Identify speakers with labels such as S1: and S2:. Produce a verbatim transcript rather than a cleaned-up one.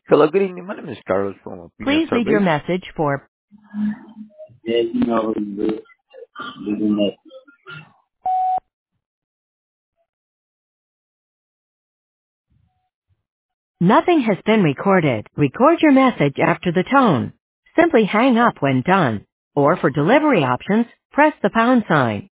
S1: Hello, good evening. My name is Carlos from Opinion
S2: Please leave your
S1: Surveys.
S2: message for
S3: Yes, you know, leaving that.
S2: nothing has been recorded. Record your message after the tone. Simply hang up when done. Or for delivery options, press the pound sign.